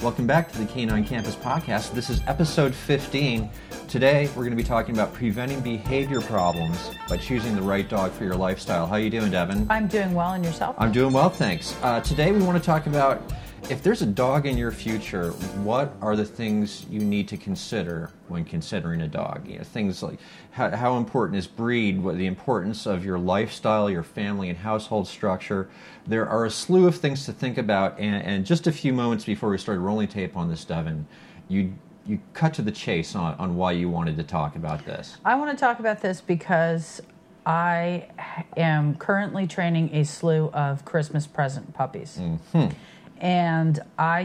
Welcome back to the Canine Campus Podcast. This is episode 15. Today, we're going to be talking about preventing behavior problems by choosing the right dog for your lifestyle. How are you doing, Devin? I'm doing well, and yourself? I'm doing well, thanks. Today, we want to talk about if there's a dog in your future, what are the things you need to consider when considering a dog? You know, things like how important is breed, what the importance of your lifestyle, your family and household structure. There are a slew of things to think about, and just a few moments before we started rolling tape on this, Devin, you cut to the chase on why you wanted to talk about this. I want to talk about this because I am currently training a slew of Christmas present puppies. Mm-hmm. And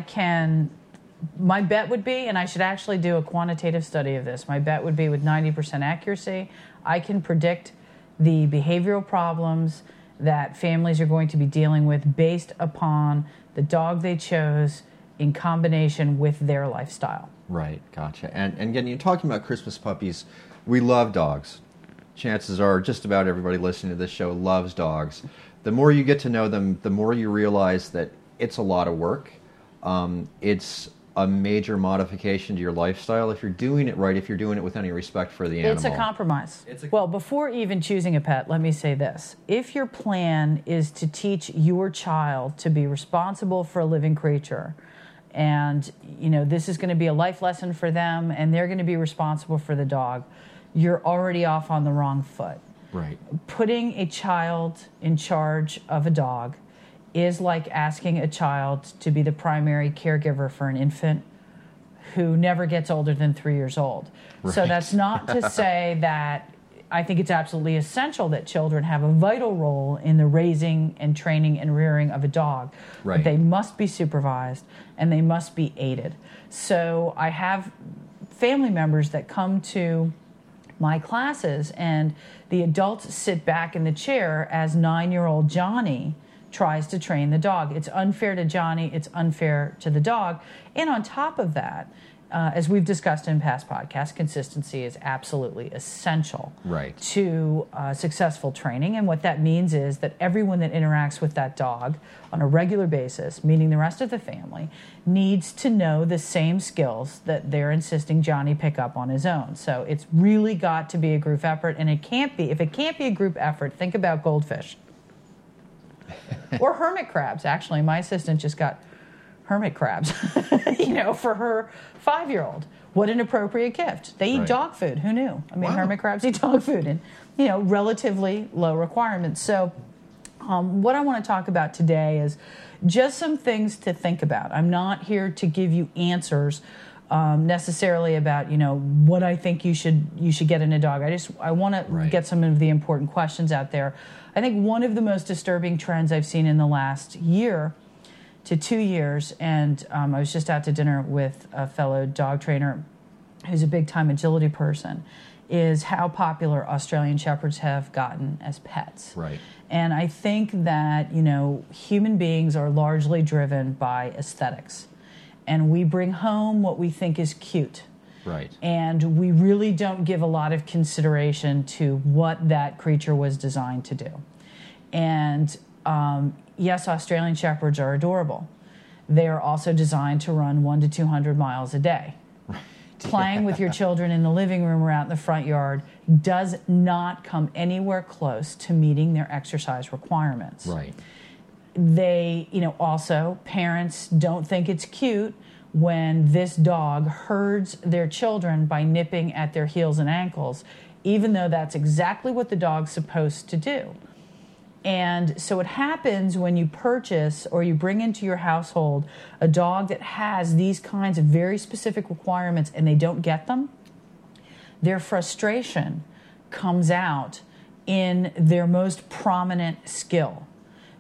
my bet would be, and I should actually do a quantitative study of this, my bet would be with 90% accuracy, I can predict the behavioral problems that families are going to be dealing with based upon the dog they chose in combination with their lifestyle. Right, gotcha. And again, you're talking about Christmas puppies. We love dogs. Chances are just about everybody listening to this show loves dogs. The more you get to know them, the more you realize that it's a lot of work. It's a major modification to your lifestyle if you're doing it right, if you're doing it with any respect for the animal. It's a compromise. Well, before even choosing a pet, let me say this. If your plan is to teach your child to be responsible for a living creature, and this is going to be a life lesson for them, and they're going to be responsible for the dog, you're already off on the wrong foot. Right. Putting a child in charge of a dog is like asking a child to be the primary caregiver for an infant who never gets older than 3 years old. Right. So that's not to say that I think it's absolutely essential that children have a vital role in the raising and training and rearing of a dog. Right. But they must be supervised and they must be aided. So I have family members that come to my classes and the adults sit back in the chair as 9-year-old Johnny tries to train the dog. It's unfair to Johnny, it's unfair to the dog. And on top of that, as we've discussed in past podcasts, consistency is absolutely essential to successful training. And what that means is that everyone that interacts with that dog on a regular basis, meaning the rest of the family, needs to know the same skills that they're insisting Johnny pick up on his own. So it's really got to be a group effort. And if it can't be a group effort, think about goldfish. Or hermit crabs. Actually, my assistant just got hermit crabs, for her 5-year-old. What an appropriate gift. They eat dog food. Who knew? I mean, hermit crabs eat dog food and, relatively low requirements. So what I want to talk about today is just some things to think about. I'm not here to give you answers necessarily about, what I think you should get in a dog. I want to get some of the important questions out there. I think one of the most disturbing trends I've seen in the last year to 2 years, and I was just out to dinner with a fellow dog trainer who's a big-time agility person, is how popular Australian Shepherds have gotten as pets. Right. And I think that, human beings are largely driven by aesthetics. And we bring home what we think is cute. Right. And we really don't give a lot of consideration to what that creature was designed to do. And yes, Australian Shepherds are adorable. They are also designed to run 100 to 200 miles a day. Right. Playing with your children in the living room or out in the front yard does not come anywhere close to meeting their exercise requirements. Right. They, also, parents don't think it's cute when this dog herds their children by nipping at their heels and ankles, even though that's exactly what the dog's supposed to do. And so it happens when you purchase or you bring into your household a dog that has these kinds of very specific requirements and they don't get them, their frustration comes out in their most prominent skill.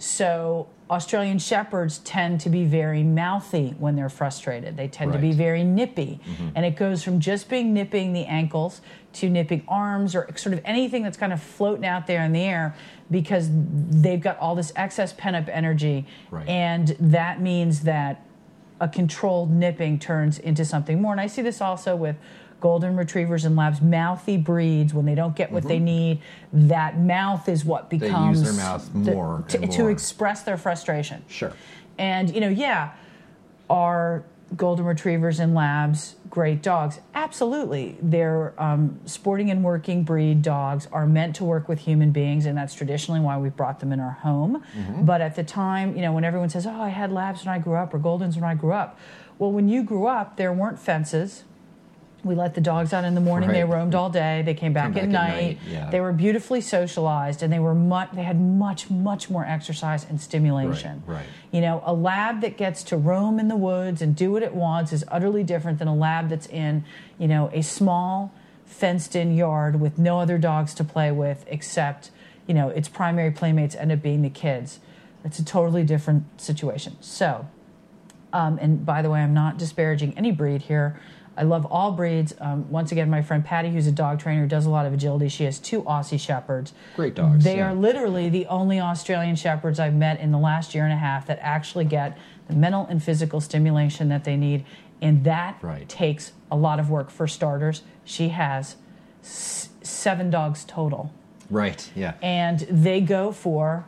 So Australian Shepherds tend to be very mouthy when they're frustrated. They tend to be very nippy. Mm-hmm. And it goes from just nipping the ankles to nipping arms or sort of anything that's kind of floating out there in the air because they've got all this excess pent-up energy. Right. And that means that a controlled nipping turns into something more. And I see this also with golden retrievers and labs, mouthy breeds, when they don't get what they need, that mouth is what becomes... They use their mouth more to express their frustration. Sure. And, our golden retrievers and labs, great dogs. Absolutely. They're sporting and working breed dogs, are meant to work with human beings, and that's traditionally why we've brought them in our home. But at the time, when everyone says, oh, I had labs when I grew up or Goldens when I grew up. Well, when you grew up, there weren't fences. We let the dogs out in the morning. They roamed all day. They came back at night. Yeah. They were beautifully socialized, and they had much more exercise and stimulation. Right. A lab that gets to roam in the woods and do what it wants is utterly different than a lab that's in, a small fenced-in yard with no other dogs to play with except, its primary playmates end up being the kids. It's a totally different situation. So, and by the way, I'm not disparaging any breed here. I love all breeds. Once again, my friend Patty, who's a dog trainer, does a lot of agility. She has 2 Aussie Shepherds. Great dogs. They are literally the only Australian Shepherds I've met in the last year and a half that actually get the mental and physical stimulation that they need. And that takes a lot of work. For starters, she has 7 dogs total. Right, yeah. And they go for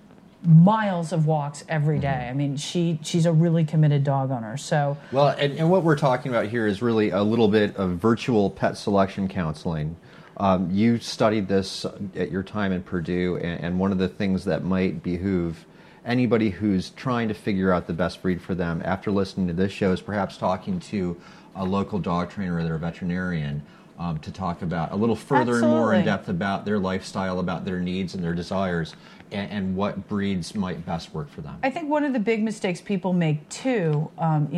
miles of walks every day. I mean, she's a really committed dog owner. So well, and what we're talking about here is really a little bit of virtual pet selection counseling. You studied this at your time in Purdue, and one of the things that might behoove anybody who's trying to figure out the best breed for them after listening to this show is perhaps talking to a local dog trainer or their veterinarian to talk about a little further and more in depth about their lifestyle, about their needs and their desires, and what breeds might best work for them. I think one of the big mistakes people make too,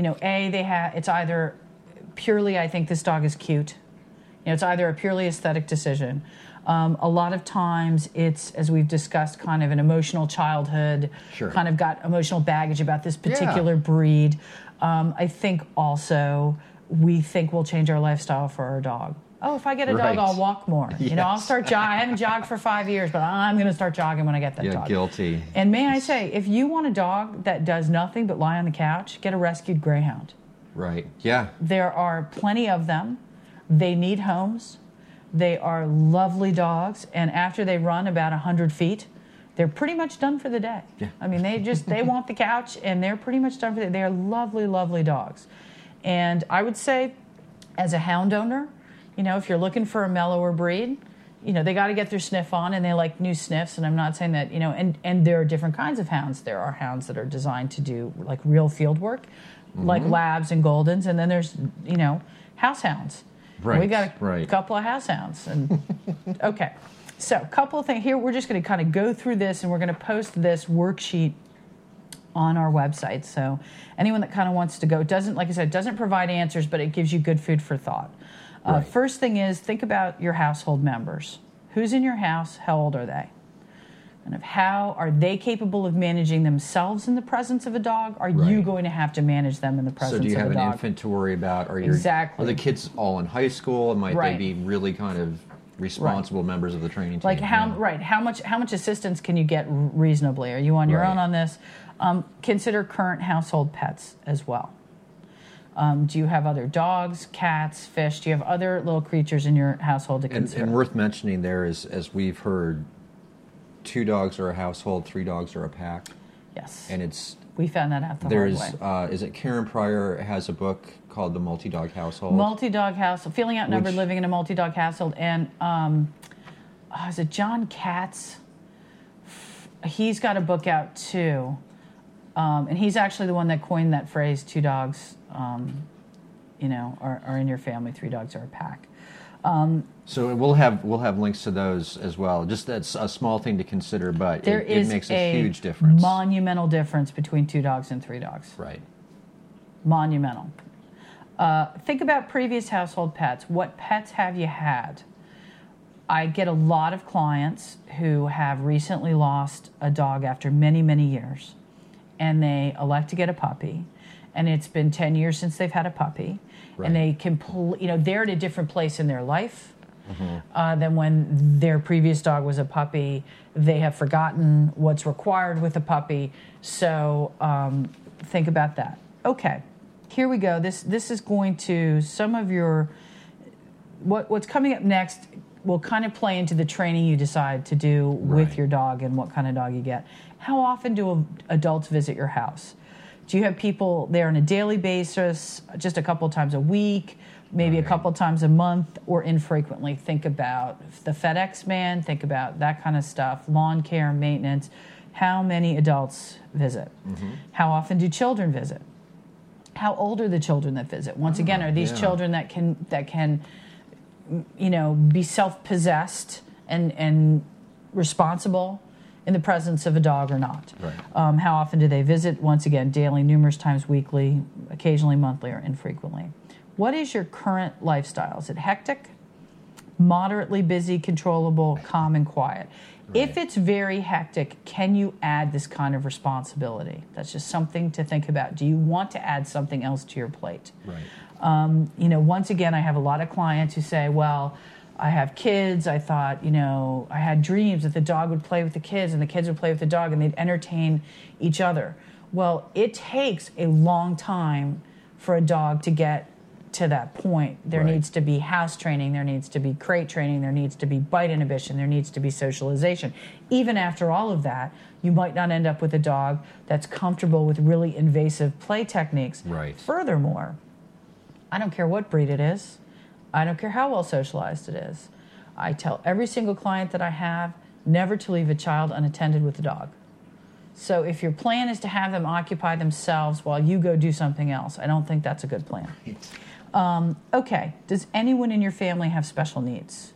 it's either purely, I think this dog is cute. It's either a purely aesthetic decision. A lot of times it's, as we've discussed, kind of an emotional childhood, kind of got emotional baggage about this particular breed. I think also we think we'll change our lifestyle for our dog. Oh, if I get a dog, I'll walk more. Yes. I'll start jogging. I haven't jogged for 5 years, but I'm going to start jogging when I get that dog. Yeah, guilty. And may I say, if you want a dog that does nothing but lie on the couch, get a rescued greyhound. Right, yeah. There are plenty of them. They need homes. They are lovely dogs. And after they run about 100 feet, they're pretty much done for the day. Yeah. I mean, they want the couch, and they're pretty much done for the day. They are lovely, lovely dogs. And I would say, as a hound owner, if you're looking for a mellower breed, they got to get their sniff on, and they like new sniffs. And I'm not saying that, and there are different kinds of hounds. There are hounds that are designed to do like real field work, like labs and Goldens. And then there's, house hounds. Right. We got a couple of house hounds. And okay. So a couple of things here. We're just going to kind of go through this, and we're going to post this worksheet on our website. So anyone that kind of wants to go, doesn't provide answers, but it gives you good food for thought. First thing is, think about your household members. Who's in your house? How old are they? And how are they capable of managing themselves in the presence of a dog? Are you going to have to manage them in the presence of a dog? So do you have an infant to worry about? Are the kids all in high school? And might they be really kind of responsible members of the training team? Like how much assistance can you get reasonably? Are you on your own on this? Consider current household pets as well. Do you have other dogs, cats, fish? Do you have other little creatures in your household to consider? And worth mentioning there is, as we've heard, 2 dogs are a household, 3 dogs are a pack. Yes. And we found that out the hard way. Is it Karen Pryor has a book called The Multi-Dog Household? Multi-Dog Household, Feeling Outnumbered, Living in a Multi-Dog Household. And is it John Katz? He's got a book out too. And he's actually the one that coined that phrase, 2 dogs are in your family, 3 dogs are a pack. So we'll have links to those as well. Just that's a small thing to consider, but it makes a huge difference. Monumental difference between 2 dogs and 3 dogs. Right. Monumental. Think about previous household pets. What pets have you had? I get a lot of clients who have recently lost a dog after many, many years, and they elect to get a puppy. And it's been 10 years since they've had a puppy, and they they're at a different place in their life than when their previous dog was a puppy. They have forgotten what's required with a puppy, so think about that. Okay, here we go. This is going to some of your what's coming up next will kind of play into the training you decide to do with your dog and what kind of dog you get. How often do adults visit your house? Do you have people there on a daily basis, just a couple times a week, maybe a couple times a month, or infrequently? Think about the FedEx man, think about that kind of stuff, lawn care, maintenance. How many adults visit? How often do children visit? How old are the children that visit? Once again, are these children that can be self-possessed and responsible in the presence of a dog or not? Right. How often do they visit? Once again, daily, numerous times weekly, occasionally monthly, or infrequently. What is your current lifestyle? Is it hectic, moderately busy, controllable, calm, and quiet? Right. If it's very hectic, can you add this kind of responsibility? That's just something to think about. Do you want to add something else to your plate? Right. Once again, I have a lot of clients who say, well, I have kids. I thought, I had dreams that the dog would play with the kids and the kids would play with the dog and they'd entertain each other. Well, it takes a long time for a dog to get to that point. There needs to be house training, there needs to be crate training, there needs to be bite inhibition, there needs to be socialization. Even after all of that, you might not end up with a dog that's comfortable with really invasive play techniques. Right. Furthermore, I don't care what breed it is. I don't care how well socialized it is. I tell every single client that I have never to leave a child unattended with a dog. So if your plan is to have them occupy themselves while you go do something else, I don't think that's a good plan. Okay, does anyone in your family have special needs?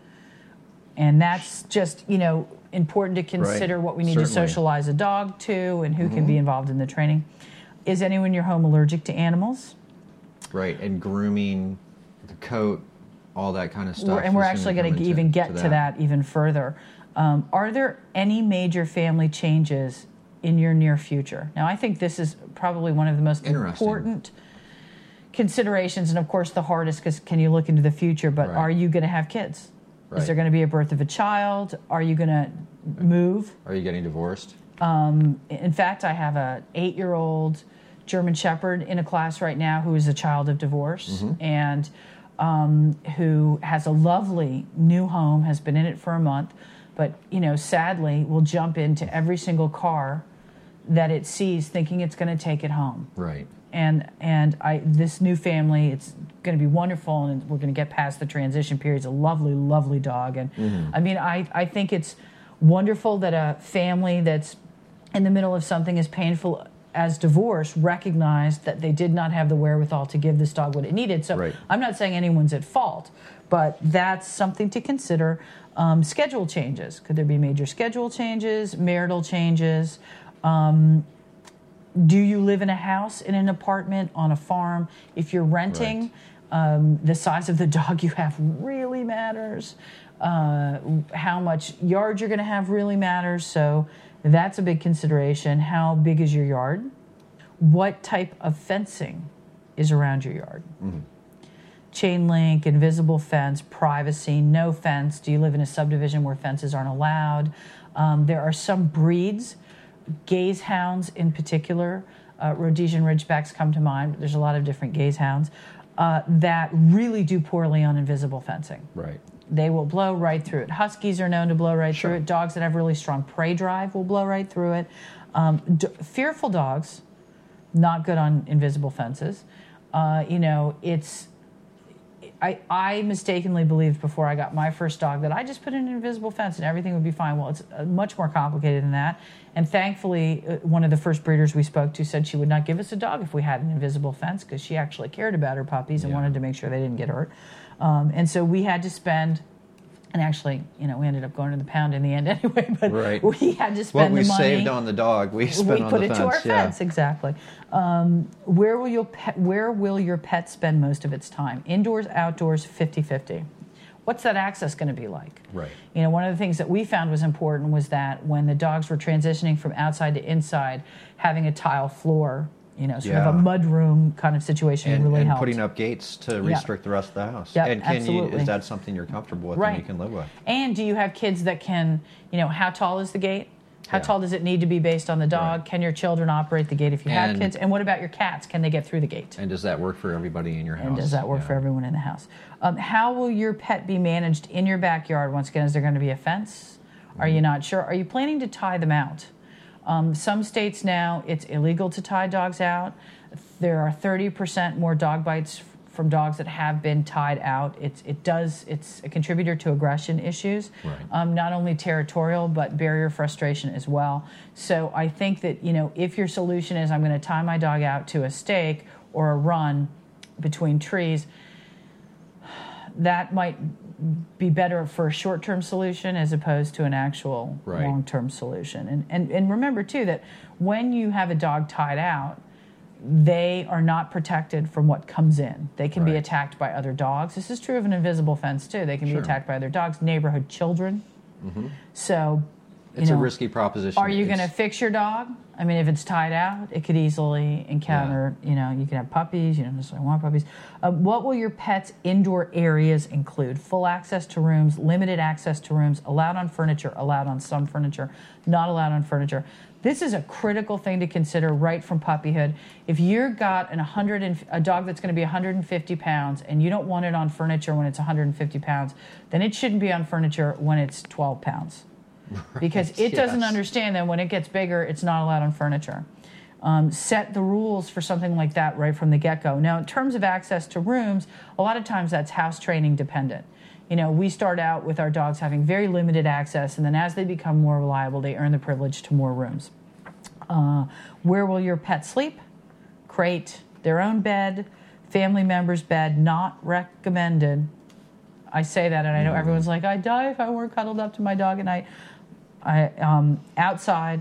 And that's just, important to consider what we need to socialize a dog to and who can be involved in the training. Is anyone in your home allergic to animals? Right, and grooming, the coat, all that kind of stuff. And we're actually going to even get to that even further. Are there any major family changes in your near future? Now, I think this is probably one of the most important considerations, and of course the hardest, because can you look into the future, but are you going to have kids? Is there going to be a birth of a child? Are you going to move? Are you getting divorced? In fact, I have an 8-year-old German Shepherd in a class right now who is a child of divorce and who has a lovely new home, has been in it for a month, but sadly will jump into every single car that it sees thinking it's going to take it home. Right. And this new family, it's going to be wonderful, and we're going to get past the transition period. It's a lovely, lovely dog. And I think it's wonderful that a family that's in the middle of something as painful as divorce recognized that they did not have the wherewithal to give this dog what it needed. So I'm not saying anyone's at fault, but that's something to consider. Schedule changes. Could there be major schedule changes, marital changes? Do you live in a house, in an apartment, on a farm? If you're renting, the size of the dog you have really matters. How much yard you're going to have really matters. So that's a big consideration. How big is your yard? What type of fencing is around your yard? Chain link, invisible fence, privacy, no fence. Do you live in a subdivision where fences aren't allowed? There are some breeds, gaze hounds in particular, Rhodesian Ridgebacks come to mind. There's a lot of different gaze hounds that really do poorly on invisible fencing. Right. They will blow right through it. Huskies are known to blow right through it. Dogs that have really strong prey drive will blow right through it. Fearful dogs, not good on invisible fences. I mistakenly believed before I got my first dog that I just put in an invisible fence and everything would be fine. Well, it's much more complicated than that. And thankfully, one of the first breeders we spoke to said she would not give us a dog if we had an invisible fence because she actually cared about her puppies and wanted to make sure they didn't get hurt. And so we had to spend, and actually, we ended up going to the pound in the end anyway, but we had to spend the money. What we saved on the dog, we spent on the fence. We put it to our fence, exactly. Where will your pet spend most of its time? Indoors, outdoors, 50-50. What's that access going to be like? Right. One of the things that we found was important was that when the dogs were transitioning from outside to inside, having a tile floor, sort of a mud room kind of situation really helped. And putting up gates to restrict the rest of the house. Yep, and is that something you're comfortable with and you can live with? And do you have kids that can, how tall is the gate? How tall does it need to be based on the dog? Right. Can your children operate the gate if you have kids? And what about your cats? Can they get through the gate? And does that work for everybody in your house? And does that work for everyone in the house? How will your pet be managed in your backyard? Once again, is there going to be a fence? Are you not sure? Are you planning to tie them out? Some states now, it's illegal to tie dogs out. There are 30% more dog bites from dogs that have been tied out. It's a contributor to aggression issues, right. Not only territorial, but barrier frustration as well. So I think that, if your solution is I'm going to tie my dog out to a stake or a run between trees, that might be better for a short-term solution as opposed to an actual right. long-term solution. And remember, too, that when you have a dog tied out, they are not protected from what comes in. They can be right. attacked by other dogs. This is true of an invisible fence, too. They can sure. be attacked by other dogs, neighborhood children. Mm-hmm. So, it's a risky proposition. Are you going to fix your dog? I mean, if it's tied out, it could easily encounter, you can have puppies. You don't necessarily want puppies. What will your pet's indoor areas include? Full access to rooms, limited access to rooms, allowed on furniture, allowed on some furniture, not allowed on furniture. This is a critical thing to consider right from puppyhood. If you've got a dog that's going to be 150 pounds and you don't want it on furniture when it's 150 pounds, then it shouldn't be on furniture when it's 12 pounds. Because it doesn't understand that when it gets bigger, it's not allowed on furniture. Set the rules for something like that right from the get-go. Now, in terms of access to rooms, a lot of times that's house training dependent. We start out with our dogs having very limited access, and then as they become more reliable, they earn the privilege to more rooms. Where will your pet sleep? Crate, their own bed, family member's bed, not recommended. I say that, and I know everyone's like, I'd die if I weren't cuddled up to my dog at night. Outside.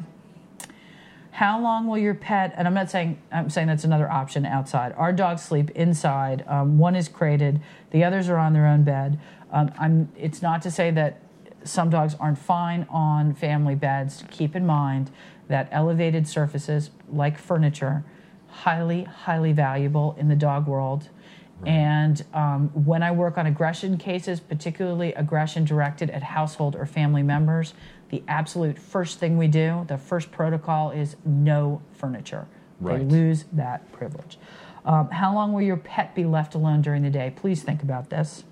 How long will your pet, and I'm saying that's another option outside. Our dogs sleep inside. One is crated. The others are on their own bed. It's not to say that some dogs aren't fine on family beds. Keep in mind that elevated surfaces, like furniture, highly, highly valuable in the dog world. Right. And when I work on aggression cases, particularly aggression directed at household or family members, the absolute first thing we do, the first protocol is no furniture. Right. They lose that privilege. How long will your pet be left alone during the day? Please think about this.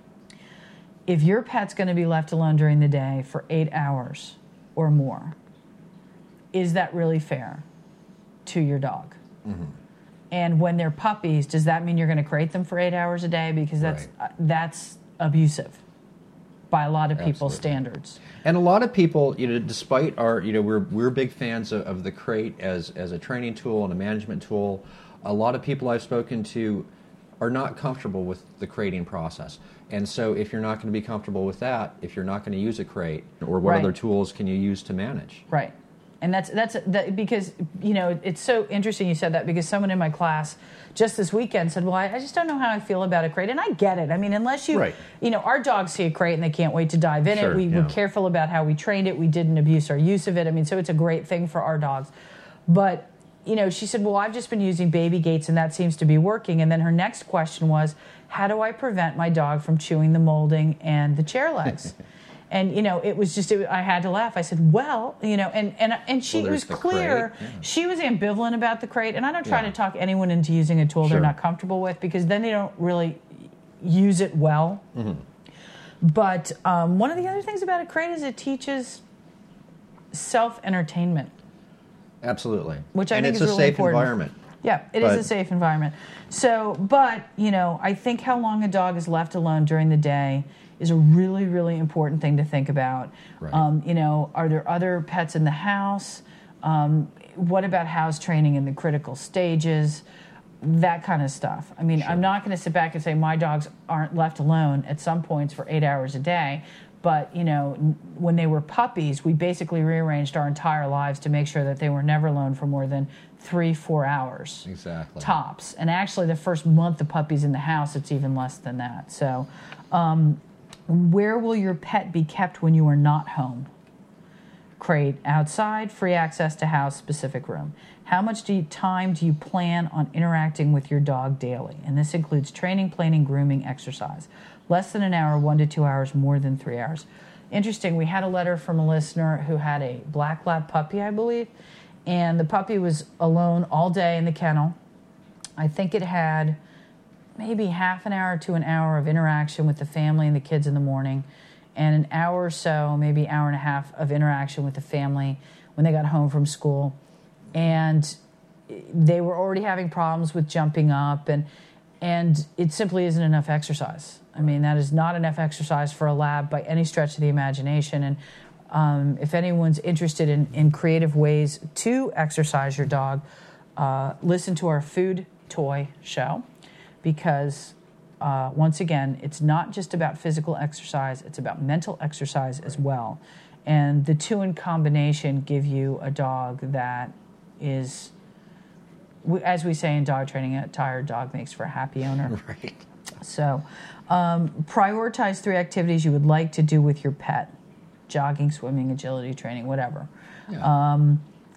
If your pet's going to be left alone during the day for 8 hours or more, is that really fair to your dog? Mm-hmm. And when they're puppies, does that mean you're going to crate them for 8 hours a day? Because that's abusive by a lot of people's standards. And a lot of people, despite our, we're big fans of the crate as a training tool and a management tool. A lot of people I've spoken to are not comfortable with the crating process. And so if you're not going to be comfortable with that, if you're not going to use a crate, or what other tools can you use to manage? Right. And that's because, it's so interesting you said that, because someone in my class just this weekend said, well, I just don't know how I feel about a crate. And I get it. I mean, unless you, our dogs see a crate and they can't wait to dive in it. We were careful about how we trained it. We didn't abuse our use of it. I mean, so it's a great thing for our dogs. But, she said, well, I've just been using baby gates and that seems to be working. And then her next question was, how do I prevent my dog from chewing the molding and the chair legs? And, it was just, I had to laugh. I said, well, and she was clear. Yeah. She was ambivalent about the crate. And I don't try to talk anyone into using a tool they're not comfortable with, because then they don't really use it well. Mm-hmm. But one of the other things about a crate is it teaches self-entertainment. Absolutely. Which I think is really important. And it's a safe environment. Yeah, it is a safe environment. So, but, I think how long a dog is left alone during the day is a really, really important thing to think about. Right. Are there other pets in the house? What about house training in the critical stages? That kind of stuff. I mean, I'm not going to sit back and say my dogs aren't left alone at some points for 8 hours a day. But, when they were puppies, we basically rearranged our entire lives to make sure that they were never alone for more than 3-4 hours. Exactly. Tops. And actually, the first month the puppy's in the house, it's even less than that. So, where will your pet be kept when you are not home? Crate, outside, free access to house, specific room. How much time do you plan on interacting with your dog daily? And this includes training, planning, grooming, exercise. Less than an hour, 1 to 2 hours, more than 3 hours. Interesting, we had a letter from a listener who had a black lab puppy, I believe, and the puppy was alone all day in the kennel. I think it had maybe half an hour to an hour of interaction with the family and the kids in the morning, and an hour or so, maybe hour and a half of interaction with the family when they got home from school, and they were already having problems with jumping up, and it simply isn't enough exercise. I mean, that is not enough exercise for a lab by any stretch of the imagination. And if anyone's interested in creative ways to exercise your dog, listen to our food toy show, because once again, it's not just about physical exercise, it's about mental exercise as well. And the two in combination give you a dog that is, as we say in dog training, a tired dog makes for a happy owner. Right. So prioritize 3 activities you would like to do with your pet: jogging, swimming, agility training, whatever. Yeah.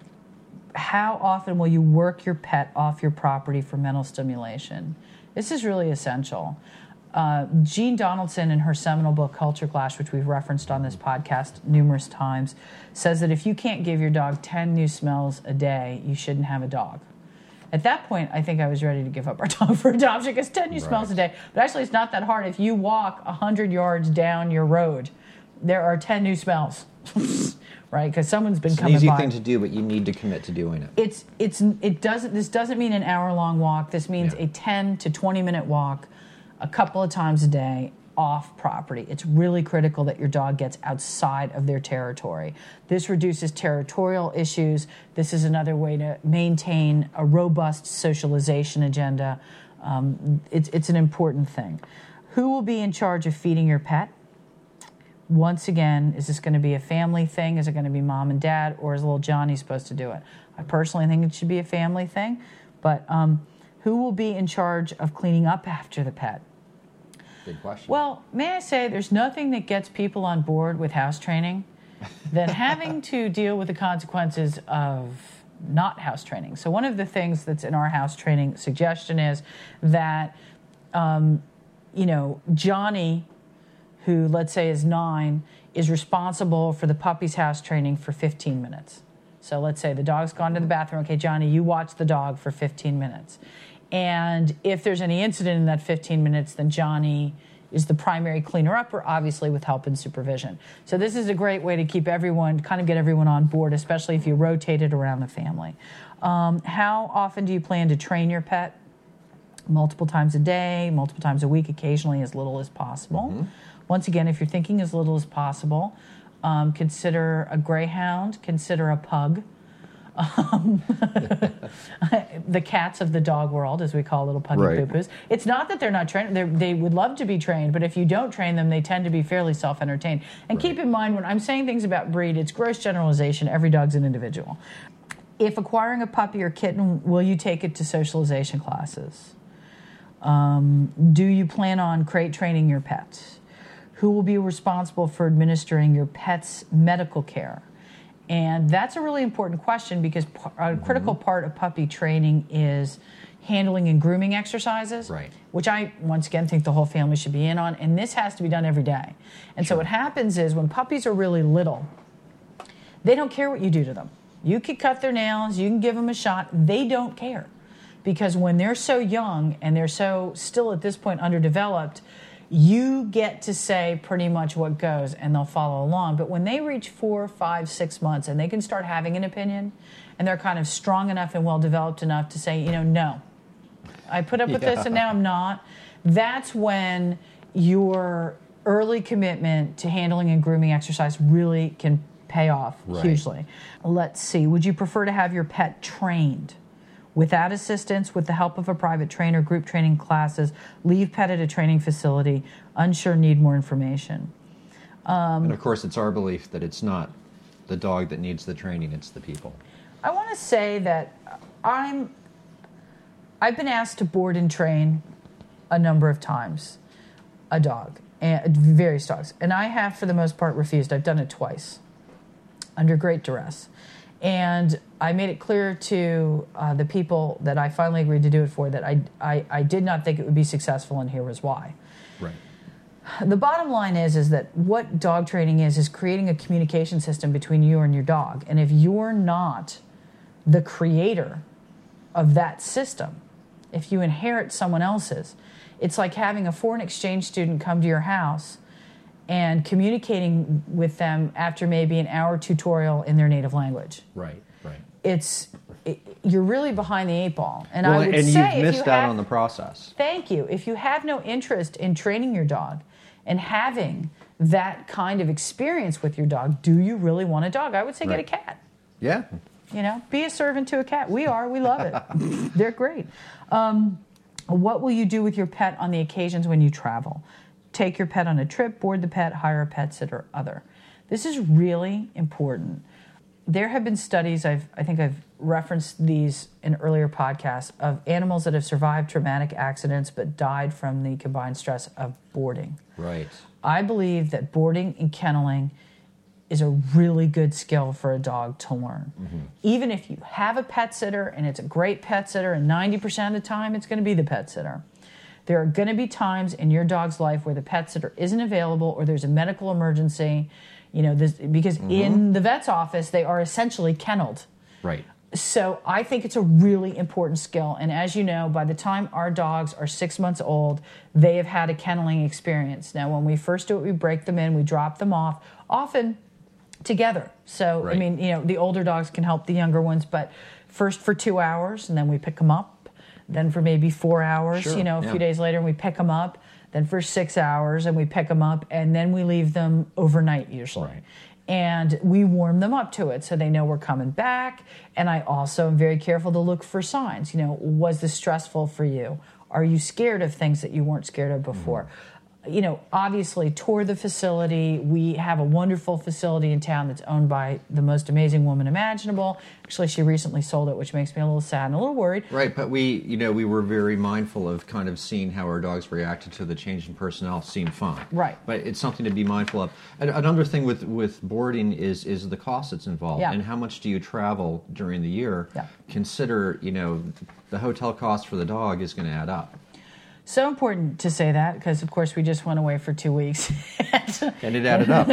How often will you work your pet off your property for mental stimulation? This is really essential. Jean Donaldson, in her seminal book, Culture Clash, which we've referenced on this podcast numerous times, says that if you can't give your dog 10 new smells a day, you shouldn't have a dog. At that point, I think I was ready to give up our dog for adoption, because 10 new smells a day. But actually, it's not that hard. If you walk 100 yards down your road, there are 10 new smells, right? Because someone's been coming by. It's an easy thing to do, but you need to commit to doing it. This doesn't mean an hour-long walk. This means a 10 to 20-minute walk a couple of times a day off property. It's really critical that your dog gets outside of their territory. This reduces territorial issues. This is another way to maintain a robust socialization agenda. It's an important thing. Who will be in charge of feeding your pet? Once again, is this going to be a family thing? Is it going to be mom and dad, or is little Johnny supposed to do it? I personally think it should be a family thing, but who will be in charge of cleaning up after the pet? Good question. Well, may I say, there's nothing that gets people on board with house training than having to deal with the consequences of not house training. So one of the things that's in our house training suggestion is that, Johnny, who let's say is 9, is responsible for the puppy's house training for 15 minutes. So let's say the dog's gone to the bathroom. Okay, Johnny, you watch the dog for 15 minutes. And if there's any incident in that 15 minutes, then Johnny is the primary cleaner-upper, obviously with help and supervision. So this is a great way to keep everyone, kind of get everyone on board, especially if you rotate it around the family. How often do you plan to train your pet? Multiple times a day, multiple times a week, occasionally as little as possible. Mm-hmm. Once again, if you're thinking as little as possible, consider a greyhound, consider a pug. The cats of the dog world, as we call little puggy poo-poos. It's not that they're not trained. They would love to be trained, but if you don't train them, they tend to be fairly self-entertained. And keep in mind, when I'm saying things about breed, it's gross generalization. Every dog's an individual. If acquiring a puppy or kitten, will you take it to socialization classes? Do you plan on crate training your pet? Who will be responsible for administering your pet's medical care? And that's a really important question, because a critical part of puppy training is handling and grooming exercises, which I, once again, think the whole family should be in on. And this has to be done every day. And so what happens is, when puppies are really little, they don't care what you do to them. You can cut their nails, you can give them a shot. They don't care. Because when they're so young and they're so still at this point underdeveloped, you get to say pretty much what goes, and they'll follow along. But when they reach 4, 5, 6 months and they can start having an opinion, and they're kind of strong enough and well-developed enough to say, no, I put up with this and now I'm not, that's when your early commitment to handling and grooming exercise really can pay off hugely. Let's see. Would you prefer to have your pet trained without assistance, with the help of a private trainer, group training classes, leave pet at a training facility, unsure, need more information? And of course, it's our belief that it's not the dog that needs the training, it's the people. I want to say that I've been asked to board and train a number of times a dog, and various dogs, and I have, for the most part, refused. I've done it twice under great duress. And I made it clear to the people that I finally agreed to do it for that I did not think it would be successful, and here was why. Right. The bottom line is that what dog training is creating a communication system between you and your dog. And if you're not the creator of that system, if you inherit someone else's, it's like having a foreign exchange student come to your house and communicating with them after maybe an hour tutorial in their native language. Right. You're really behind the 8 ball. And well, I would and say you've missed out on the process. Thank you. If you have no interest in training your dog and having that kind of experience with your dog, do you really want a dog? I would say get a cat. Yeah. Be a servant to a cat. We love it. They're great. What will you do with your pet on the occasions when you travel? Take your pet on a trip, board the pet, hire a pet sitter, other. This is really important. There have been studies, I think I've referenced these in earlier podcasts, of animals that have survived traumatic accidents but died from the combined stress of boarding. Right. I believe that boarding and kenneling is a really good skill for a dog to learn. Mm-hmm. Even if you have a pet sitter and it's a great pet sitter and 90% of the time it's going to be the pet sitter, there are going to be times in your dog's life where the pet sitter isn't available or there's a medical emergency. Because in the vet's office, they are essentially kenneled. Right. So I think it's a really important skill. And as you know, by the time our dogs are 6 months old, they have had a kenneling experience. Now, when we first do it, we break them in, we drop them off, often together. So, right. The older dogs can help the younger ones, but first for 2 hours, and then we pick them up. Then for maybe 4 hours, sure. A few days later, and we pick them up. Then for 6 hours, and we pick them up, and then we leave them overnight usually. Right. And we warm them up to it so they know we're coming back. And I also am very careful to look for signs. Was this stressful for you? Are you scared of things that you weren't scared of before? Mm-hmm. Obviously tour the facility. We have a wonderful facility in town that's owned by the most amazing woman imaginable. Actually, she recently sold it, which makes me a little sad and a little worried. Right, but we were very mindful of kind of seeing how our dogs reacted to the change in personnel. Seemed fine. Right. But it's something to be mindful of. And another thing with boarding is the cost that's involved. Yeah. And how much do you travel during the year? Yeah. Consider, the hotel cost for the dog is going to add up. So important to say that because, of course, we just went away for 2 weeks. And it added up.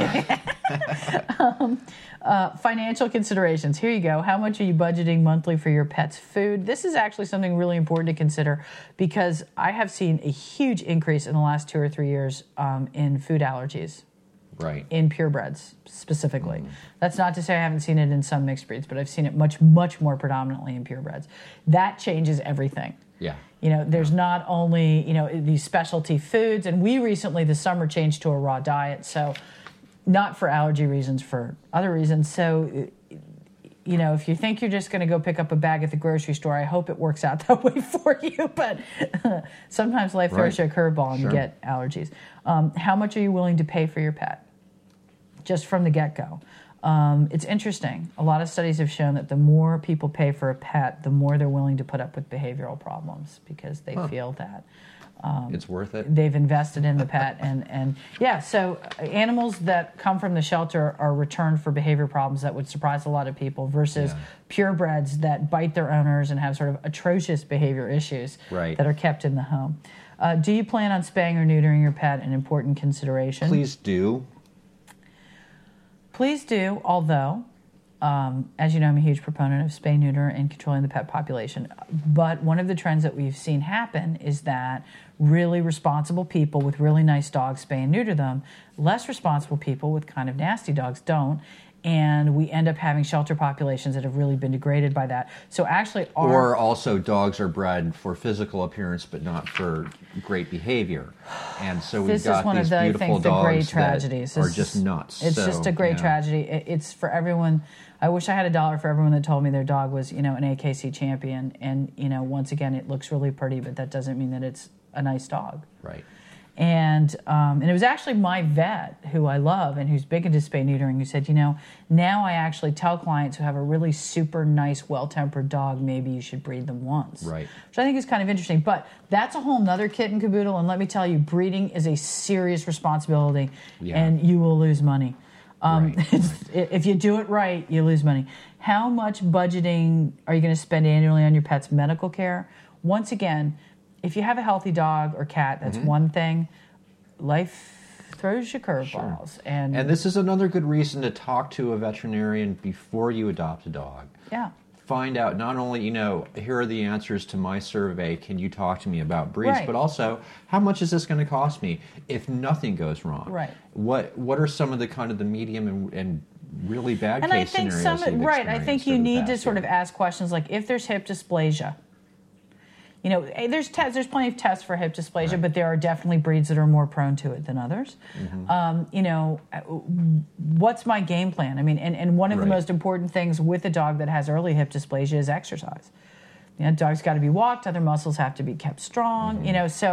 Yeah. Financial considerations. Here you go. How much are you budgeting monthly for your pet's food? This is actually something really important to consider because I have seen a huge increase in the last 2 or 3 years in food allergies. Right. In purebreds specifically. Mm. That's not to say I haven't seen it in some mixed breeds, but I've seen it much, much more predominantly in purebreds. That changes everything. Yeah. There's not only, these specialty foods, and we recently this summer changed to a raw diet, so not for allergy reasons, for other reasons. So, if you think you're just going to go pick up a bag at the grocery store, I hope it works out that way for you, but sometimes life throws you a curveball and you get allergies. How much are you willing to pay for your pet? Just from the get-go. It's interesting. A lot of studies have shown that the more people pay for a pet, the more they're willing to put up with behavioral problems because they feel that it's worth it. They've invested in the pet. And so animals that come from the shelter are returned for behavior problems that would surprise a lot of people versus purebreds that bite their owners and have sort of atrocious behavior issues that are kept in the home. Do you plan on spaying or neutering your pet? An important consideration. Please do. Please do, although, as you know, I'm a huge proponent of spay, neuter, and controlling the pet population. But one of the trends that we've seen happen is that really responsible people with really nice dogs spay and neuter them. Less responsible people with kind of nasty dogs don't. And we end up having shelter populations that have really been degraded by that. So actually, or also dogs are bred for physical appearance, but not for great behavior. And so we've got these beautiful dogs that are just nuts. It's just a great tragedy. It's for everyone. I wish I had $1 for everyone that told me their dog was, an AKC champion. And, once again, it looks really pretty, but that doesn't mean that it's a nice dog. Right. And it was actually my vet, who I love and who's big into spay neutering, who said, now I actually tell clients who have a really super nice, well-tempered dog, maybe you should breed them once. Right. Which I think is kind of interesting. But that's a whole nother kit and caboodle. And let me tell you, breeding is a serious responsibility, and you will lose money. If you do it right, you lose money. How much budgeting are you going to spend annually on your pet's medical care? Once again, if you have a healthy dog or cat, that's one thing. Life throws you curveballs. Sure. And this is another good reason to talk to a veterinarian before you adopt a dog. Yeah. find out not only, here are the answers to my survey, can you talk to me about breeds, Right. but also how much is this going to cost me if nothing goes wrong? Right. What are some of the kind of the medium and really bad And I case think scenarios you've right. I think experienced you over the need to past sort year? of ask questions like, if there's hip dysplasia. There's plenty of tests for hip dysplasia, Right. but there are definitely breeds that are more prone to it than others. What's my game plan? I mean, and one of the Right. most important things with a dog that has early hip dysplasia is exercise. Dog's got to be walked, other muscles have to be kept strong.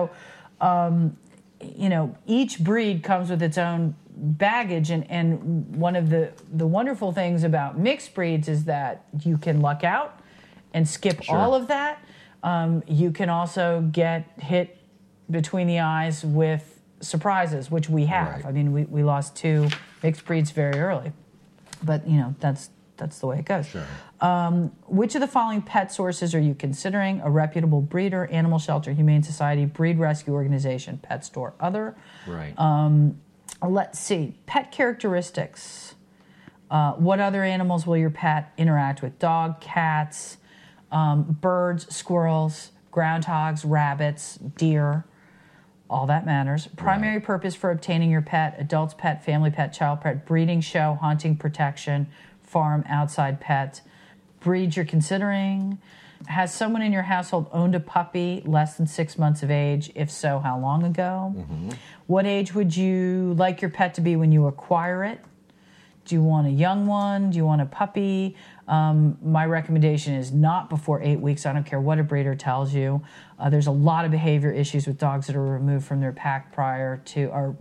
Each breed comes with its own baggage, and one of the wonderful things about mixed breeds is that you can luck out and skip Sure. all of that. You can also get hit between the eyes with surprises, which we have. Right. I mean, we lost 2 mixed breeds very early, but that's the way it goes. Sure. Which of the following pet sources are you considering? A reputable breeder, animal shelter, humane society, breed rescue organization, pet store, other. Right. Let's see. Pet characteristics. What other animals will your pet interact with? Dog, cats, birds, squirrels, groundhogs, rabbits, deer. All that matters. Primary purpose for obtaining your pet: adults pet, family pet, child pet, breeding, show, hunting, protection, farm, outside pet. Breeds you're considering. Has someone in your household owned a puppy less than 6 months of age? If so, how long ago? Mm-hmm. What age would you like your pet to be when you acquire it? Do you want a young one? Do you want a puppy? My recommendation is not before 8 weeks. I don't care what a breeder tells you. There's a lot of behavior issues with dogs that are removed from their pack prior to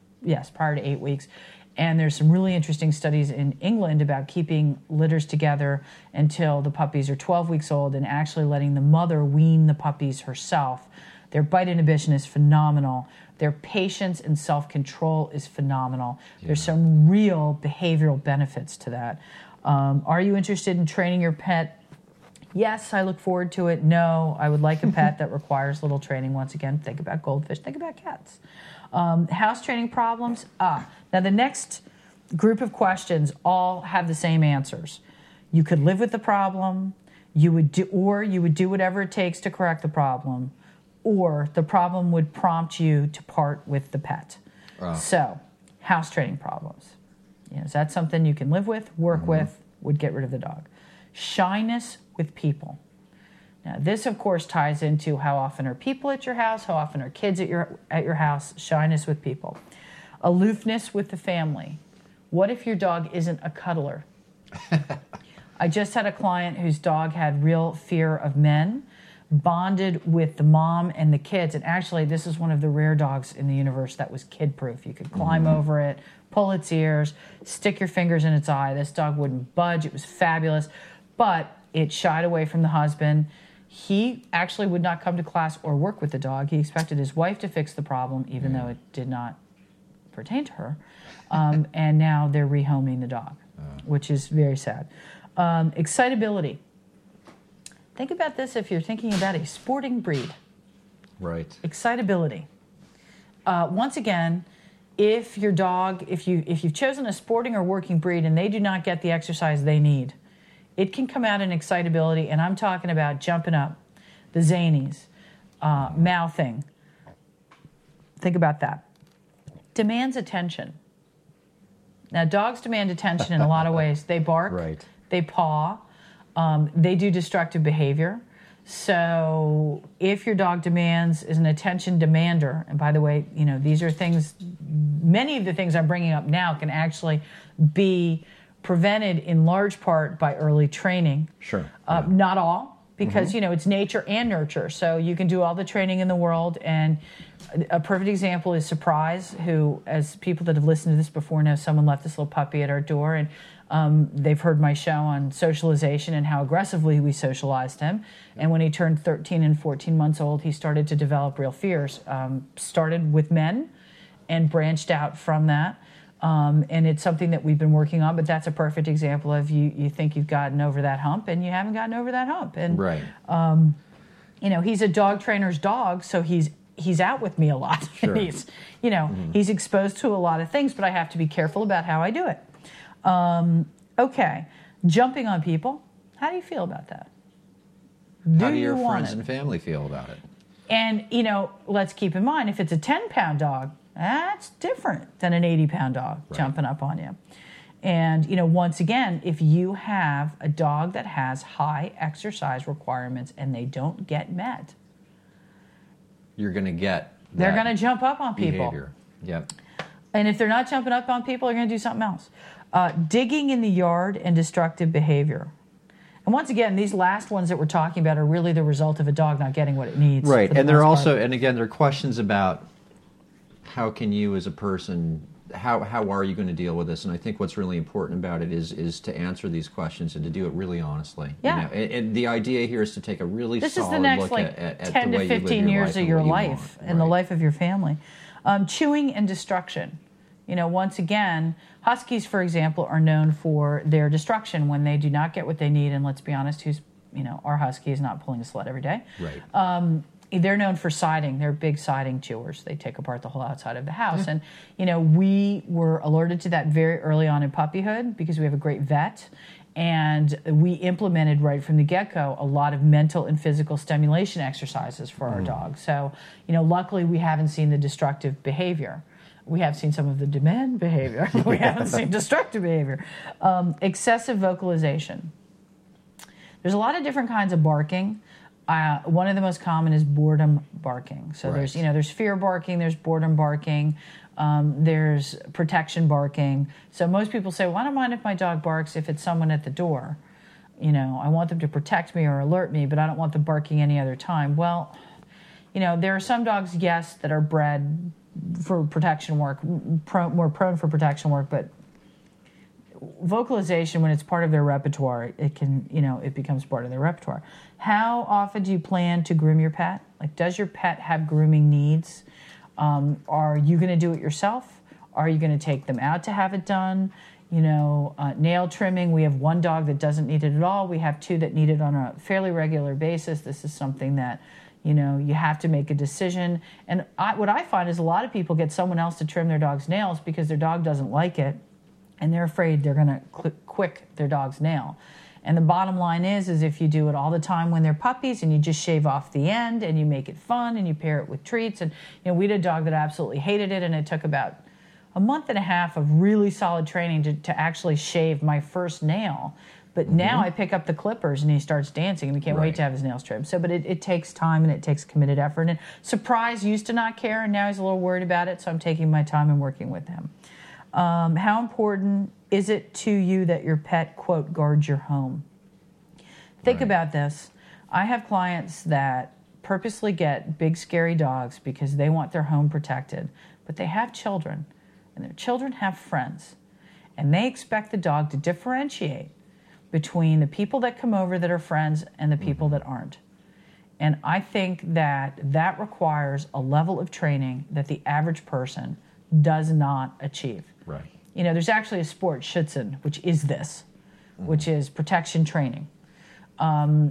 8 weeks. And there's some really interesting studies in England about keeping litters together until the puppies are 12 weeks old and actually letting the mother wean the puppies herself. Their bite inhibition is phenomenal. Their patience and self-control is phenomenal. Yeah. There's some real behavioral benefits to that. Are you interested in training your pet? Yes, I look forward to it. No, I would like a pet that requires little training. Once again, think about goldfish, think about cats. House training problems. Now the next group of questions all have the same answers. You could live with the problem, you would do whatever it takes to correct the problem, or the problem would prompt you to part with the pet. So, house training problems. Is that something you can live with, work with, would get rid of the dog? Shyness with people. Now, this, of course, ties into how often are people at your house, how often are kids at your house. Shyness with people. Aloofness with the family. What if your dog isn't a cuddler? I just had a client whose dog had real fear of men, bonded with the mom and the kids. And actually, this is one of the rare dogs in the universe that was kid-proof. You could climb over it, pull its ears, stick your fingers in its eye. This dog wouldn't budge. It was fabulous. But it shied away from the husband. He actually would not come to class or work with the dog. He expected his wife to fix the problem, even though it did not pertain to her. And now they're rehoming the dog, which is very sad. Excitability. Think about this if you're thinking about a sporting breed. Right. Excitability. Once again, if you've chosen a sporting or working breed and they do not get the exercise they need, it can come out in excitability, and I'm talking about jumping up, the zanies, mouthing. Think about that. Demands attention. Now, dogs demand attention in a lot of ways. They bark, right. They paw, they do destructive behavior. So if your dog is an attention demander, and by the way, these are things, many of the things I'm bringing up now can actually be prevented in large part by early training. Sure. Not all, because, it's nature and nurture. So you can do all the training in the world. And a perfect example is Surprise, who, as people that have listened to this before know, someone left this little puppy at our door. And they've heard my show on socialization and how aggressively we socialized him. And when he turned 13 and 14 months old, he started to develop real fears. Started with men and branched out from that. And it's something that we've been working on, but that's a perfect example of you think you've gotten over that hump and you haven't gotten over that hump. And, right. He's a dog trainer's dog, so he's out with me a lot. Sure. He's, he's exposed to a lot of things, but I have to be careful about how I do it. Okay. Jumping on people. How do you feel about that? How do your friends and family feel about it? And, let's keep in mind, if it's a 10-pound dog, that's different than an 80-pound dog jumping up on you. And, once again, if you have a dog that has high exercise requirements and they don't get met, you're going to get they're going to jump up on people. Behavior. Yep. And if they're not jumping up on people, they're going to do something else. Digging in the yard and destructive behavior. And once again, these last ones that we're talking about are really the result of a dog not getting what it needs. Right. And they're also, and again, there are questions about how can you as a person, how are you going to deal with this? And I think what's really important about it is to answer these questions and to do it really honestly. Yeah. And the idea here is to take a really solid look at 10 the way to 15 years of your life and the life of your family. Chewing and destruction. Once again, Huskies, for example, are known for their destruction when they do not get what they need. And let's be honest, our Husky is not pulling a sled every day. Right. They're known for siding. They're big siding chewers. They take apart the whole outside of the house. And, we were alerted to that very early on in puppyhood because we have a great vet. And we implemented right from the get-go a lot of mental and physical stimulation exercises for our dogs. So, luckily we haven't seen the destructive behavior. We have seen some of the demand behavior. We haven't seen destructive behavior. Excessive vocalization. There's a lot of different kinds of barking. One of the most common is boredom barking. So there's fear barking, there's boredom barking, there's protection barking. So most people say, well, I don't mind if my dog barks if it's someone at the door. I want them to protect me or alert me, but I don't want them barking any other time. Well, there are some dogs, yes, that are bred for protection work, more prone for protection work, but vocalization, when it's part of their repertoire, it becomes part of their repertoire. How often do you plan to groom your pet? Like, does your pet have grooming needs? Are you going to do it yourself? Are you going to take them out to have it done? Nail trimming. We have one dog that doesn't need it at all. We have two that need it on a fairly regular basis. This is something that you have to make a decision. And what I find is a lot of people get someone else to trim their dog's nails because their dog doesn't like it, and they're afraid they're going to quick their dog's nail. And the bottom line is if you do it all the time when they're puppies and you just shave off the end and you make it fun and you pair it with treats. And we had a dog that absolutely hated it, and it took about a month and a half of really solid training to actually shave my first nail. But now I pick up the clippers and he starts dancing, and we can't wait to have his nails trimmed. So, but it takes time and it takes committed effort. And Surprise used to not care, and now he's a little worried about it, so I'm taking my time and working with him. How important is it to you that your pet, quote, guards your home? Think about this. I have clients that purposely get big, scary dogs because they want their home protected, but they have children, and their children have friends, and they expect the dog to differentiate between the people that come over that are friends and the people that aren't. And I think that requires a level of training that the average person does not achieve. Right. There's actually a sport, Schutzen, which is this, which is protection training. And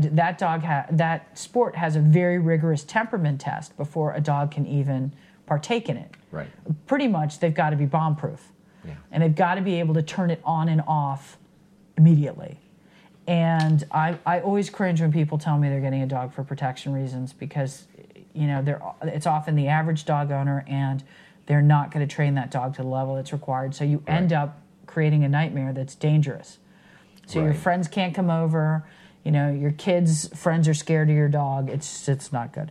that sport has a very rigorous temperament test before a dog can even partake in it. Right. Pretty much, they've got to be bomb-proof. Yeah. And they've got to be able to turn it on and off immediately. And I always cringe when people tell me they're getting a dog for protection reasons because, it's often the average dog owner, and they're not going to train that dog to the level that's required. So you end up creating a nightmare that's dangerous. So your friends can't come over. Your kids' friends are scared of your dog. It's not good.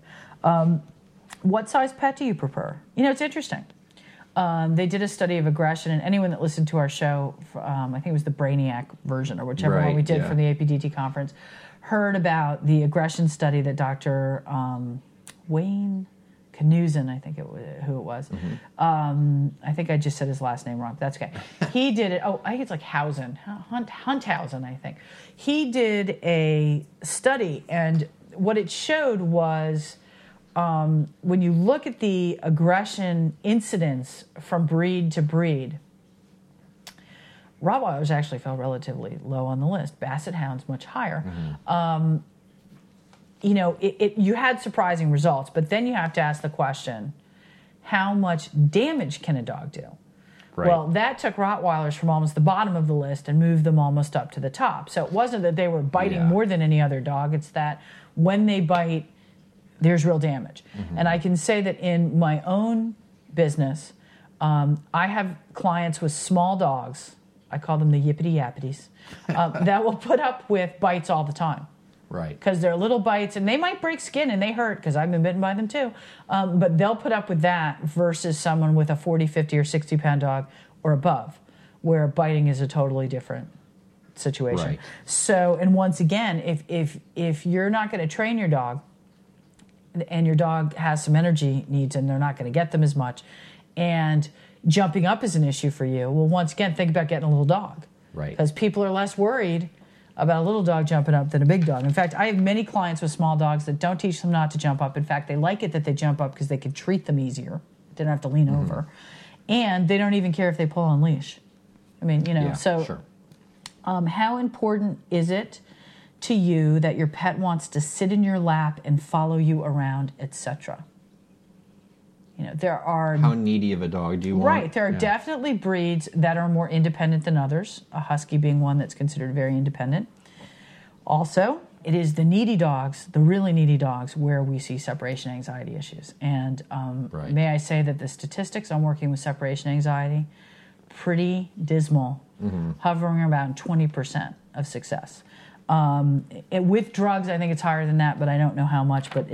What size pet do you prefer? It's interesting. They did a study of aggression, and anyone that listened to our show, I think it was the Brainiac version or whichever one we did from the APDT conference, heard about the aggression study that Dr. Wayne Knudsen, I think who it was. I think I just said his last name wrong, but that's okay. He did it. I think it's like Hunthausen, I think. He did a study, and what it showed was when you look at the aggression incidence from breed to breed, Rottweilers actually fell relatively low on the list. Basset Hounds much higher. You had surprising results, but then you have to ask the question, how much damage can a dog do? Right. Well, that took Rottweilers from almost the bottom of the list and moved them almost up to the top. So it wasn't that they were biting more than any other dog. It's that when they bite, there's real damage. And I can say that in my own business, I have clients with small dogs. I call them the yippity yappities, that will put up with bites all the time. Right. Because they're little bites, and they might break skin, and they hurt, because I've been bitten by them too. But they'll put up with that versus someone with a 40, 50, or 60-pound dog or above, where biting is a totally different situation. Right. So, and once again, if you're not going to train your dog, and your dog has some energy needs, and they're not going to get them as much, and jumping up is an issue for you, well, once again, think about getting a little dog. Right. Because people are less worried about a little dog jumping up than a big dog. In fact, I have many clients with small dogs that don't teach them not to jump up. In fact, they like it that they jump up because they can treat them easier. They don't have to lean over. And they don't even care if they pull on leash. I mean, Sure. How important is it to you that your pet wants to sit in your lap and follow you around, etc.? There are... How needy of a dog do you want? Right. There are definitely breeds that are more independent than others, a husky being one that's considered very independent. Also, it is the needy dogs, the really needy dogs, where we see separation anxiety issues. And may I say that the statistics on working with separation anxiety, pretty dismal, hovering around 20% of success. With drugs, I think it's higher than that, but I don't know how much. But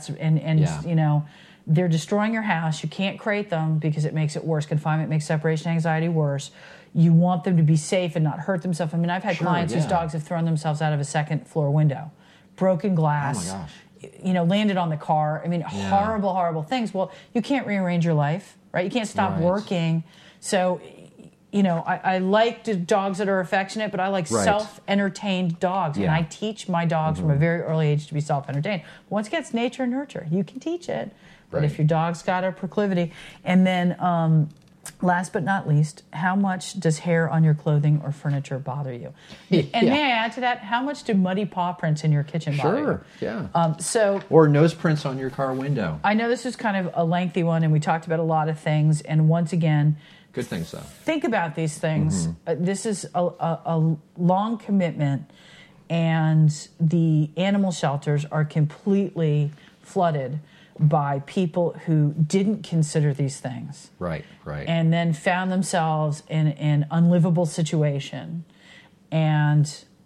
they're destroying your house. You can't crate them because it makes it worse. Confinement makes separation anxiety worse. You want them to be safe and not hurt themselves. I mean, I've had clients whose dogs have thrown themselves out of a second floor window, broken glass, landed on the car. I mean, horrible, horrible things. Well, you can't rearrange your life, right? You can't stop working. So, I like dogs that are affectionate, but I like self-entertained dogs. And I teach my dogs from a very early age to be self-entertained. Once again, it's nature and nurture. You can teach it. But if your dog's got a proclivity, and then last but not least, how much does hair on your clothing or furniture bother you? And may I add to that, how much do muddy paw prints in your kitchen bother you? Or nose prints on your car window. I know this is kind of a lengthy one, and we talked about a lot of things. And once again, good things though. Think about these things. This is a long commitment, and the animal shelters are completely flooded by people who didn't consider these things. Right. And then found themselves in an unlivable situation. And,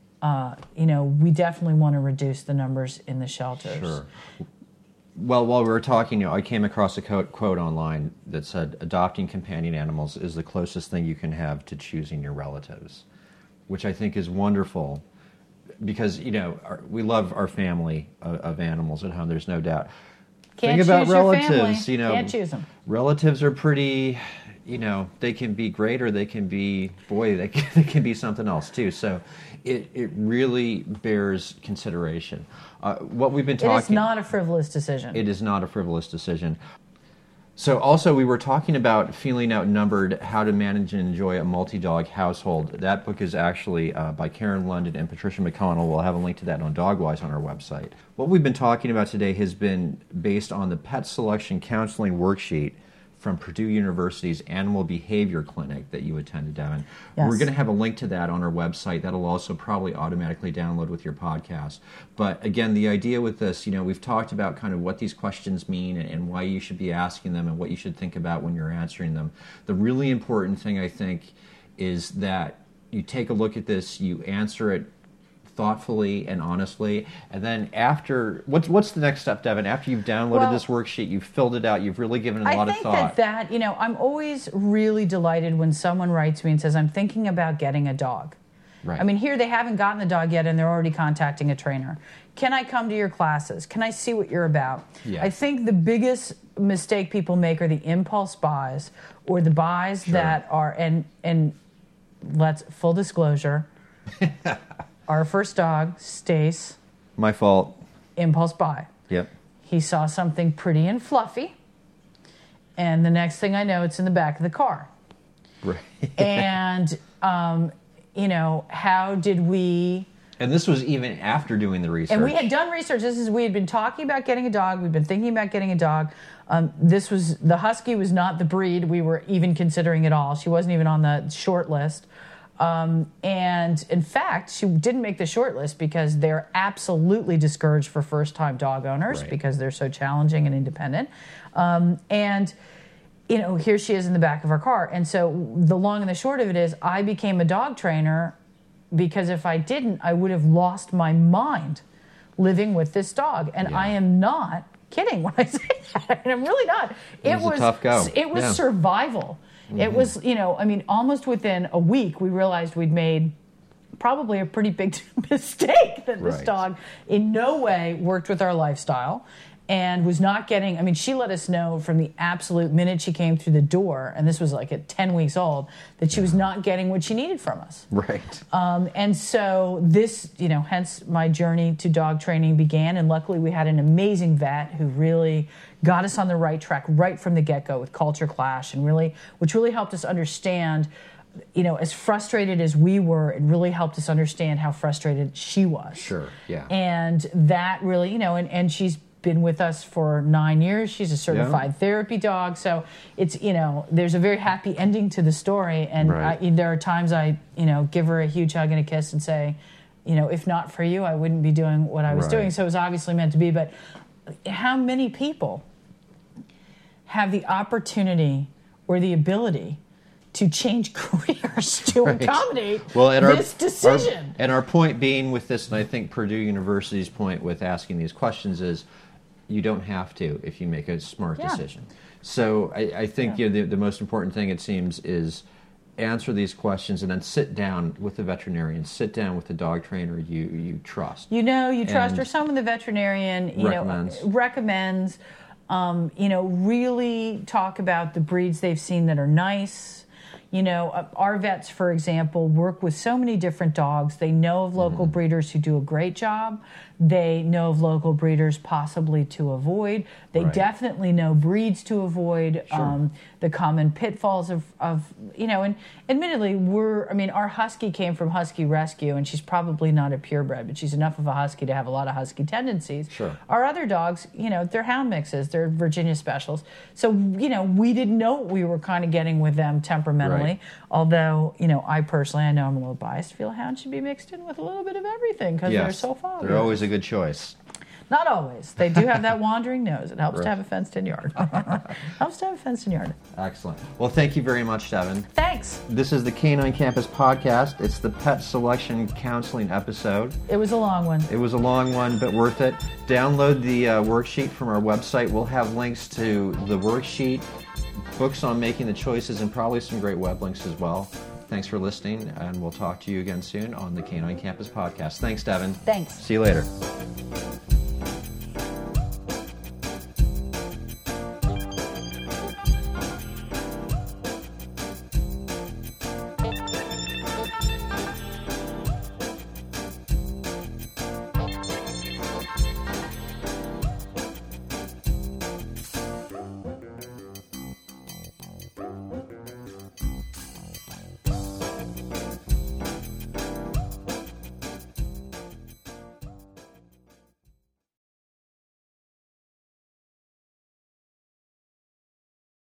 we definitely want to reduce the numbers in the shelters. Sure. Well, while we were talking, I came across a quote online that said, adopting companion animals is the closest thing you can have to choosing your relatives, which I think is wonderful because, we love our family of animals at home, there's no doubt. Can't Think about choose relatives, your family. Can't choose them. Relatives are pretty, they can be great or they can be, they can be something else too. So it really bears consideration. What we've been talking... It is not a frivolous decision. It is not a frivolous decision. So also we were talking about feeling outnumbered, how to manage and enjoy a multi-dog household. That book is actually by Karen London and Patricia McConnell. We'll have a link to that on Dogwise on our website. What we've been talking about today has been based on the Pet Selection Counseling Worksheet from Purdue University's Animal Behavior Clinic that you attended, Devin. Yes. We're going to have a link to that on our website. That'll also probably automatically download with your podcast. But again, the idea with this, we've talked about kind of what these questions mean and why you should be asking them and what you should think about when you're answering them. The really important thing, I think, is that you take a look at this, you answer it thoughtfully and honestly, and then after, what's the next step, Devin? After you've downloaded this worksheet, you've filled it out, you've really given it a lot of thought. I think that, I'm always really delighted when someone writes me and says, I'm thinking about getting a dog. Right. I mean, here they haven't gotten the dog yet and they're already contacting a trainer. Can I come to your classes? Can I see what you're about? Yeah. I think the biggest mistake people make are the impulse buys or the buys that are, and let's, full disclosure, our first dog, Stace. My fault. Impulse buy. Yep. He saw something pretty and fluffy, and the next thing I know, it's in the back of the car. Right. And, how did we And this was even after doing the research. And we had done research. We had been talking about getting a dog. We'd been thinking about getting a dog. The Husky was not the breed we were even considering at all. She wasn't even on the short list. And in fact, she didn't make the short list because they're absolutely discouraged for first-time dog owners because they're so challenging and independent. And here she is in the back of our car. And so the long and the short of it is I became a dog trainer because if I didn't, I would have lost my mind living with this dog. And I am not kidding when I say that. And I'm really not. It was a tough go. It was survival. Mm-hmm. It was, almost within a week, we realized we'd made probably a pretty big mistake that this dog in no way worked with our lifestyle. And was not getting, she let us know from the absolute minute she came through the door, and this was like at 10 weeks old, that she was not getting what she needed from us. Right. And so this, hence my journey to dog training began, and luckily we had an amazing vet who really got us on the right track right from the get-go with Culture Clash, and which really helped us understand, as frustrated as we were, it really helped us understand how frustrated she was. Sure, yeah. And that really, and she's been with us for 9 years. She's a certified therapy dog. So it's, there's a very happy ending to the story. And there are times I, give her a huge hug and a kiss and say, if not for you, I wouldn't be doing what I was doing. So it was obviously meant to be. But how many people have the opportunity or the ability to change careers to accommodate this decision? And our point being with this, and I think Purdue University's point with asking these questions is, you don't have to if you make a smart decision. So I think the most important thing, it seems, is answer these questions and then sit down with the veterinarian, sit down with the dog trainer you trust. You trust, or someone the veterinarian recommends. Really talk about the breeds they've seen that are nice. Our vets, for example, work with so many different dogs. They know of local breeders who do a great job. They know of local breeders possibly to avoid. They definitely know breeds to avoid, the common pitfalls of and admittedly, our Husky came from Husky Rescue, and she's probably not a purebred, but she's enough of a Husky to have a lot of Husky tendencies. Sure. Our other dogs, they're hound mixes. They're Virginia Specials. So, we didn't know what we were kind of getting with them temperamentally. Although, I personally, I know I'm a little biased, feel a hound should be mixed in with a little bit of everything because they're so fun. They're always a good choice. Not always. They do have that wandering nose. It helps to have a fenced-in yard. Excellent. Well, thank you very much, Devin. Thanks. This is the Canine Campus Podcast. It's the Pet Selection Counseling episode. It was a long one. It was a long one, but worth it. Download the worksheet from our website. We'll have links to the worksheet, books on making the choices, and probably some great web links as well. Thanks for listening, and we'll talk to you again soon on the Canine Campus Podcast. Thanks, Devin. Thanks. See you later.